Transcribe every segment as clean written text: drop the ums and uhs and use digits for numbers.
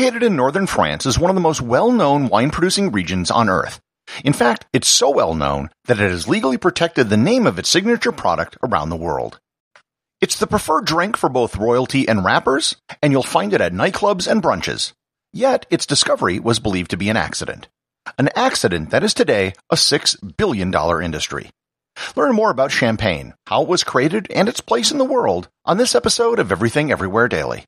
Located in northern France is one of the most well-known wine-producing regions on Earth. In fact, it's so well-known that it has legally protected the name of its signature product around the world. It's the preferred drink for both royalty and rappers, and you'll find it at nightclubs and brunches. Yet, its discovery was believed to be an accident. An accident that is today a $6 billion industry. Learn more about champagne, how it was created, and its place in the world on this episode of Everything Everywhere Daily.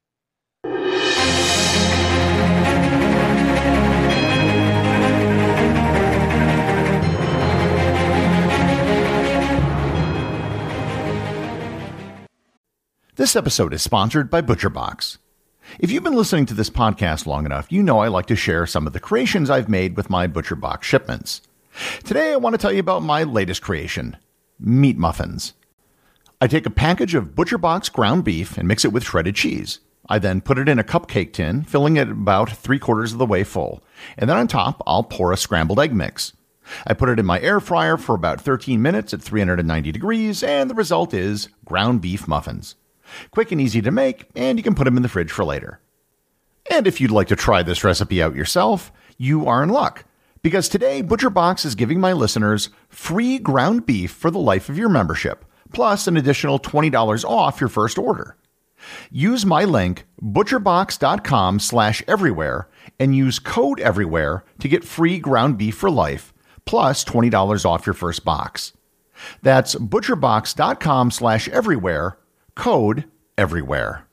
This episode is sponsored by ButcherBox. If you've been listening to this podcast long enough, you know I like to share some of the creations I've made with my ButcherBox shipments. Today I want to tell you about my latest creation, meat muffins. I take a package of ButcherBox ground beef and mix it with shredded cheese. I then put it in a cupcake tin, filling it about 3/4 of the way full, and then on top I'll pour a scrambled egg mix. I put it in my air fryer for about 13 minutes at 390 degrees, and the result is ground beef muffins. Quick and easy to make, and you can put them in the fridge for later. And if you'd like to try this recipe out yourself, you are in luck, because today ButcherBox is giving my listeners free ground beef for the life of your membership, plus an additional $20 off your first order. Use my link, butcherbox.com/everywhere, and use code everywhere to get free ground beef for life, plus $20 off your first box. That's butcherbox.com/everywhere, code everywhere.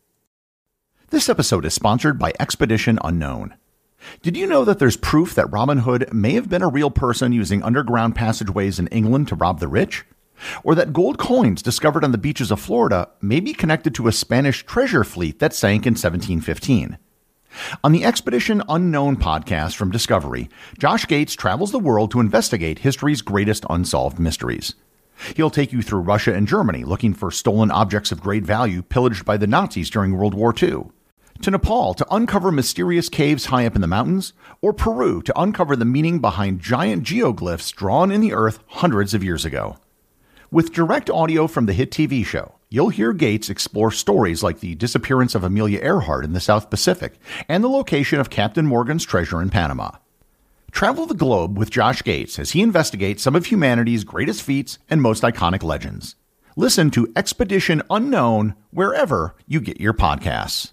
This episode is sponsored by Expedition Unknown. Did you know that there's proof that Robin Hood may have been a real person using underground passageways in England to rob the rich? Or that gold coins discovered on the beaches of Florida may be connected to a Spanish treasure fleet that sank in 1715? On the Expedition Unknown podcast from Discovery, Josh Gates travels the world to investigate history's greatest unsolved mysteries. He'll take you through Russia and Germany looking for stolen objects of great value pillaged by the Nazis during World War II, to Nepal to uncover mysterious caves high up in the mountains, or Peru to uncover the meaning behind giant geoglyphs drawn in the earth hundreds of years ago. With direct audio from the hit TV show, you'll hear Gates explore stories like the disappearance of Amelia Earhart in the South Pacific and the location of Captain Morgan's treasure in Panama. Travel the globe with Josh Gates as he investigates some of humanity's greatest feats and most iconic legends. Listen to Expedition Unknown wherever you get your podcasts.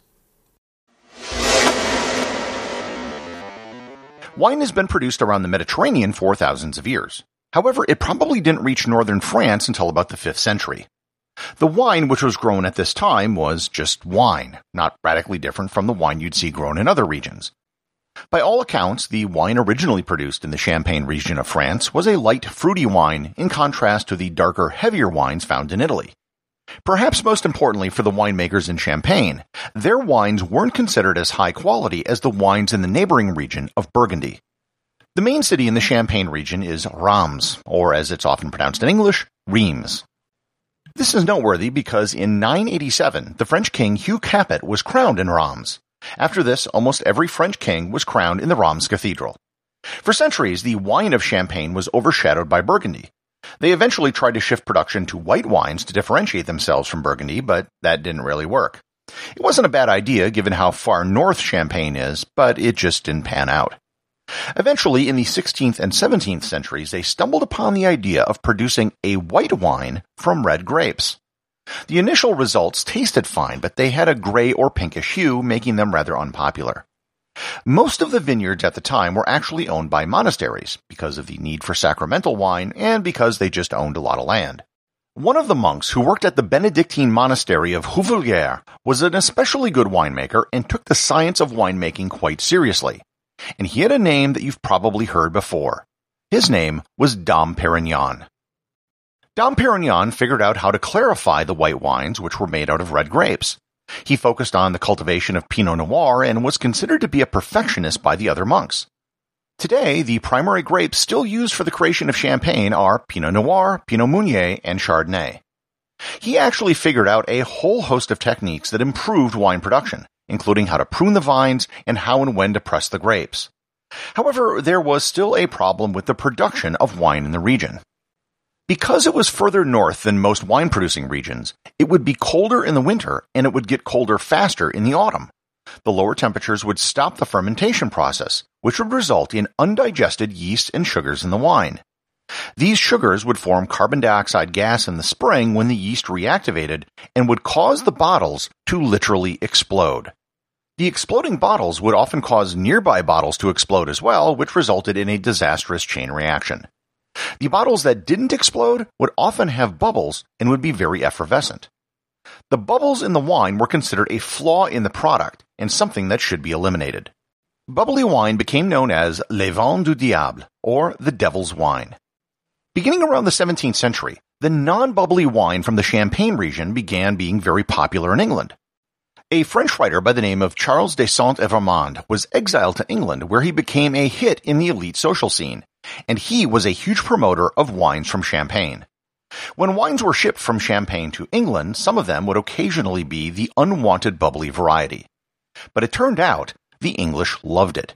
Wine has been produced around the Mediterranean for thousands of years. However, it probably didn't reach northern France until about the 5th century. The wine which was grown at this time was just wine, not radically different from the wine you'd see grown in other regions. By all accounts, the wine originally produced in the Champagne region of France was a light, fruity wine in contrast to the darker, heavier wines found in Italy. Perhaps most importantly for the winemakers in Champagne, their wines weren't considered as high quality as the wines in the neighboring region of Burgundy. The main city in the Champagne region is Reims, or as it's often pronounced in English, Reims. This is noteworthy because in 987, the French king Hugh Capet was crowned in Reims. After this, almost every French king was crowned in the Reims Cathedral. For centuries, the wine of Champagne was overshadowed by Burgundy. They eventually tried to shift production to white wines to differentiate themselves from Burgundy, but that didn't really work. It wasn't a bad idea given how far north Champagne is, but it just didn't pan out. Eventually, in the 16th and 17th centuries, they stumbled upon the idea of producing a white wine from red grapes. The initial results tasted fine, but they had a gray or pinkish hue, making them rather unpopular. Most of the vineyards at the time were actually owned by monasteries, because of the need for sacramental wine and because they just owned a lot of land. One of the monks who worked at the Benedictine monastery of Houvellières was an especially good winemaker and took the science of winemaking quite seriously. And he had a name that you've probably heard before. His name was Dom Perignon. Dom Perignon figured out how to clarify the white wines which were made out of red grapes. He focused on the cultivation of Pinot Noir and was considered to be a perfectionist by the other monks. Today, the primary grapes still used for the creation of Champagne are Pinot Noir, Pinot Meunier, and Chardonnay. He actually figured out a whole host of techniques that improved wine production, including how to prune the vines and how and when to press the grapes. However, there was still a problem with the production of wine in the region. Because it was further north than most wine-producing regions, it would be colder in the winter and it would get colder faster in the autumn. The lower temperatures would stop the fermentation process, which would result in undigested yeast and sugars in the wine. These sugars would form carbon dioxide gas in the spring when the yeast reactivated and would cause the bottles to literally explode. The exploding bottles would often cause nearby bottles to explode as well, which resulted in a disastrous chain reaction. The bottles that didn't explode would often have bubbles and would be very effervescent. The bubbles in the wine were considered a flaw in the product and something that should be eliminated. Bubbly wine became known as le vin du diable, or the devil's wine. Beginning around the 17th century, the non-bubbly wine from the Champagne region began being very popular in England. A French writer by the name of Charles de Saint-Evremond was exiled to England, where he became a hit in the elite social scene, and he was a huge promoter of wines from Champagne. When wines were shipped from Champagne to England, some of them would occasionally be the unwanted bubbly variety. But it turned out the English loved it.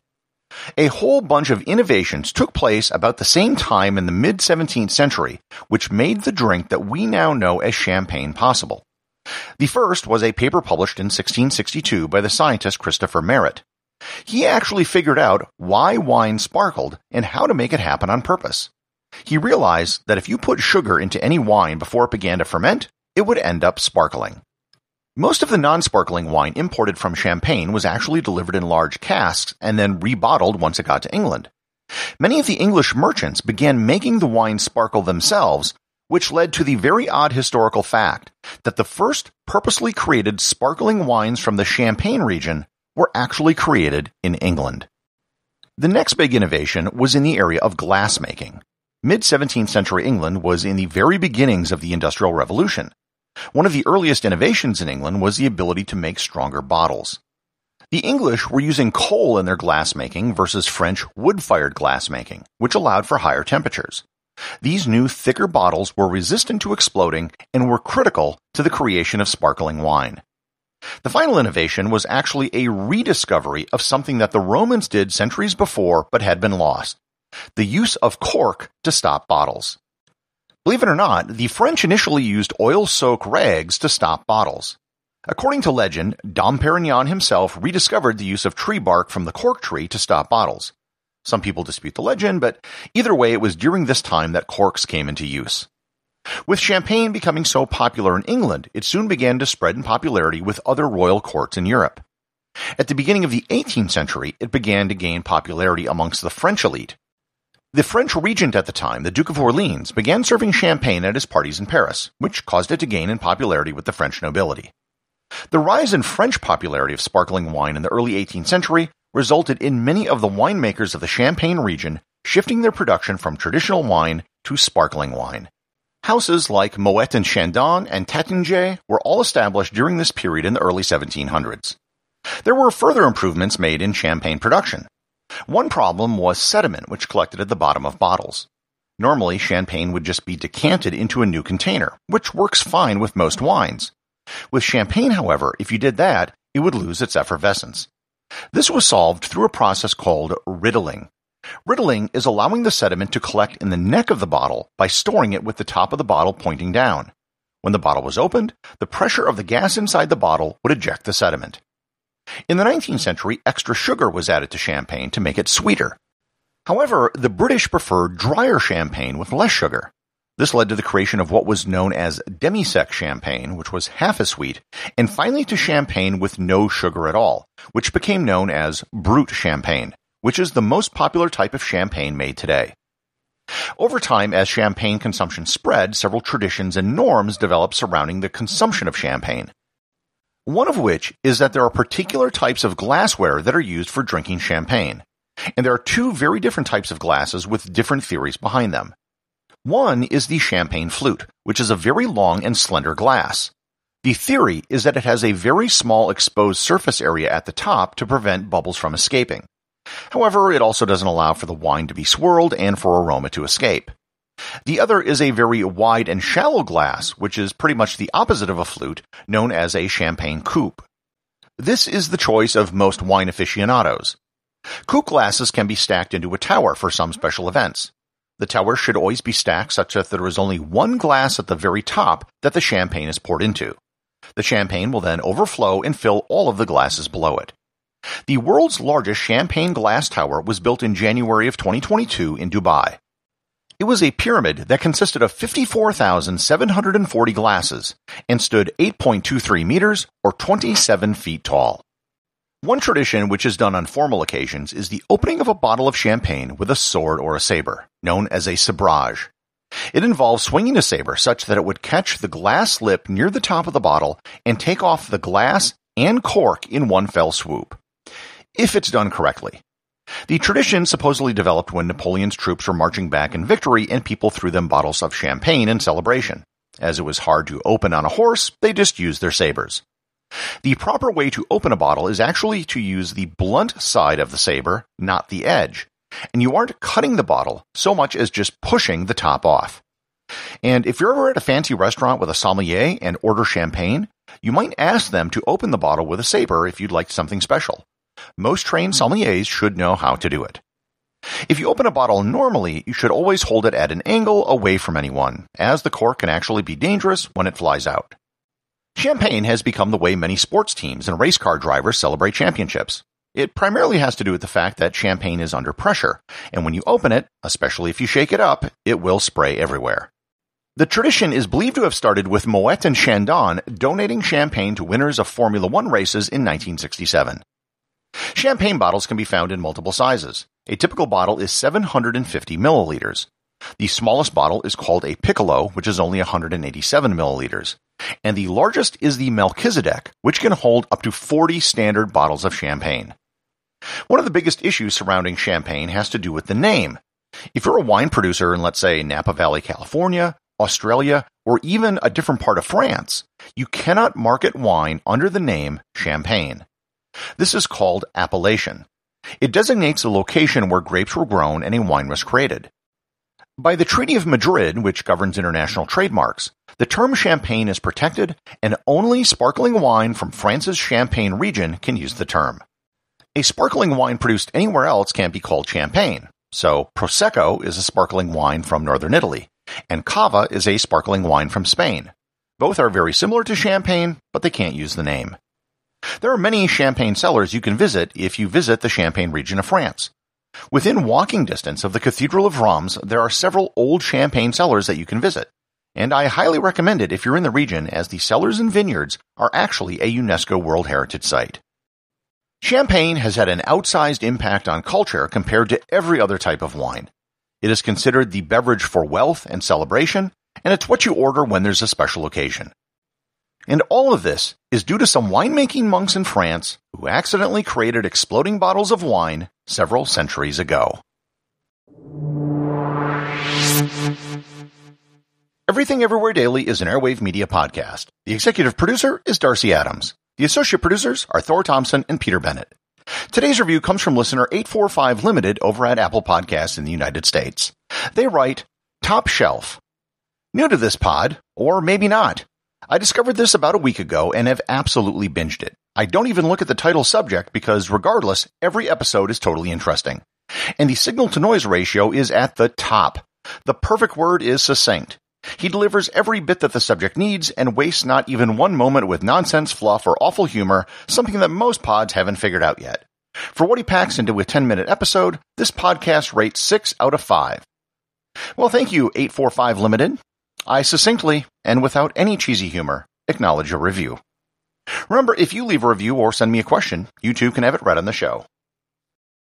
A whole bunch of innovations took place about the same time in the mid-17th century, which made the drink that we now know as champagne possible. The first was a paper published in 1662 by the scientist Christopher Merritt. He actually figured out why wine sparkled and how to make it happen on purpose. He realized that if you put sugar into any wine before it began to ferment, it would end up sparkling. Most of the non-sparkling wine imported from Champagne was actually delivered in large casks and then rebottled once it got to England. Many of the English merchants began making the wine sparkle themselves, which led to the very odd historical fact that the first purposely created sparkling wines from the Champagne region were actually created in England. The next big innovation was in the area of glass making. Mid-17th century England was in the very beginnings of the Industrial Revolution. One of the earliest innovations in England was the ability to make stronger bottles. The English were using coal in their glass making versus French wood-fired glass making, which allowed for higher temperatures. These new, thicker bottles were resistant to exploding and were critical to the creation of sparkling wine. The final innovation was actually a rediscovery of something that the Romans did centuries before but had been lost: the use of cork to stop bottles. Believe it or not, the French initially used oil-soaked rags to stop bottles. According to legend, Dom Perignon himself rediscovered the use of tree bark from the cork tree to stop bottles. Some people dispute the legend, but either way, it was during this time that corks came into use. With champagne becoming so popular in England, it soon began to spread in popularity with other royal courts in Europe. At the beginning of the 18th century, it began to gain popularity amongst the French elite. The French regent at the time, the Duke of Orleans, began serving champagne at his parties in Paris, which caused it to gain in popularity with the French nobility. The rise in French popularity of sparkling wine in the early 18th century resulted in many of the winemakers of the Champagne region shifting their production from traditional wine to sparkling wine. Houses like Moet and Chandon and Taittinger were all established during this period in the early 1700s. There were further improvements made in champagne production. One problem was sediment, which collected at the bottom of bottles. Normally, champagne would just be decanted into a new container, which works fine with most wines. With champagne, however, if you did that, it would lose its effervescence. This was solved through a process called riddling. Riddling is allowing the sediment to collect in the neck of the bottle by storing it with the top of the bottle pointing down. When the bottle was opened, the pressure of the gas inside the bottle would eject the sediment. In the 19th century, extra sugar was added to champagne to make it sweeter. However, the British preferred drier champagne with less sugar. This led to the creation of what was known as demi-sec champagne, which was half as sweet, and finally to champagne with no sugar at all, which became known as brut champagne, which is the most popular type of champagne made today. Over time, as champagne consumption spread, several traditions and norms developed surrounding the consumption of champagne. One of which is that there are particular types of glassware that are used for drinking champagne. And there are two very different types of glasses with different theories behind them. One is the champagne flute, which is a very long and slender glass. The theory is that it has a very small exposed surface area at the top to prevent bubbles from escaping. However, it also doesn't allow for the wine to be swirled and for aroma to escape. The other is a very wide and shallow glass, which is pretty much the opposite of a flute, known as a champagne coupe. This is the choice of most wine aficionados. Coupe glasses can be stacked into a tower for some special events. The tower should always be stacked such that there is only one glass at the very top that the champagne is poured into. The champagne will then overflow and fill all of the glasses below it. The world's largest champagne glass tower was built in January of 2022 in Dubai. It was a pyramid that consisted of 54,740 glasses and stood 8.23 meters or 27 feet tall. One tradition which is done on formal occasions is the opening of a bottle of champagne with a sword or a saber, known as a sabrage. It involves swinging a saber such that it would catch the glass lip near the top of the bottle and take off the glass and cork in one fell swoop, if it's done correctly. The tradition supposedly developed when Napoleon's troops were marching back in victory and people threw them bottles of champagne in celebration. As it was hard to open on a horse, they just used their sabers. The proper way to open a bottle is actually to use the blunt side of the saber, not the edge, and you aren't cutting the bottle so much as just pushing the top off. And if you're ever at a fancy restaurant with a sommelier and order champagne, you might ask them to open the bottle with a saber if you'd like something special. Most trained sommeliers should know how to do it. If you open a bottle normally, you should always hold it at an angle away from anyone, as the cork can actually be dangerous when it flies out. Champagne has become the way many sports teams and race car drivers celebrate championships. It primarily has to do with the fact that champagne is under pressure, and when you open it, especially if you shake it up, it will spray everywhere. The tradition is believed to have started with Moet and Chandon donating champagne to winners of Formula One races in 1967. Champagne bottles can be found in multiple sizes. A typical bottle is 750 milliliters. The smallest bottle is called a Piccolo, which is only 187 milliliters. And the largest is the Melchizedek, which can hold up to 40 standard bottles of champagne. One of the biggest issues surrounding champagne has to do with the name. If you're a wine producer in, let's say, Napa Valley, California, Australia, or even a different part of France, you cannot market wine under the name champagne. This is called appellation. It designates the location where grapes were grown and a wine was created. By the Treaty of Madrid, which governs international trademarks, the term champagne is protected, and only sparkling wine from France's Champagne region can use the term. A sparkling wine produced anywhere else can't be called champagne, so Prosecco is a sparkling wine from northern Italy, and Cava is a sparkling wine from Spain. Both are very similar to champagne, but they can't use the name. There are many champagne cellars you can visit if you visit the Champagne region of France. Within walking distance of the Cathedral of Reims, there are several old champagne cellars that you can visit, and I highly recommend it if you're in the region, as the cellars and vineyards are actually a UNESCO World Heritage Site. Champagne has had an outsized impact on culture compared to every other type of wine. It is considered the beverage for wealth and celebration, and it's what you order when there's a special occasion. And all of this is due to some winemaking monks in France who accidentally created exploding bottles of wine several centuries ago. Everything Everywhere Daily is an Airwave Media podcast. The executive producer is Darcy Adams. The associate producers are Thor Thompson and Peter Bennett. Today's review comes from listener 845 Limited over at Apple Podcasts in the United States. They write, Top Shelf. New to this pod, or maybe not. I discovered this about a week ago and have absolutely binged it. I don't even look at the title subject because regardless, every episode is totally interesting. And the signal-to-noise ratio is at the top. The perfect word is succinct. He delivers every bit that the subject needs and wastes not even one moment with nonsense, fluff, or awful humor, something that most pods haven't figured out yet. For what he packs into a 10-minute episode, this podcast rates 6 out of 5. Well, thank you, 845 Limited. I succinctly, and without any cheesy humor, acknowledge your review. Remember, if you leave a review or send me a question, you too can have it read on the show.